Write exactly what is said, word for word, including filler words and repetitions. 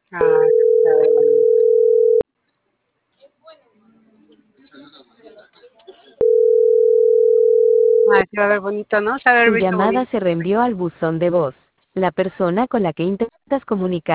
Ah, se va a ver bonito. Ah, se va a ver bonito, ¿no? Se va a Tu ver visto llamada bonito. se reenvió al buzón de voz. La persona con la que intentas comunicar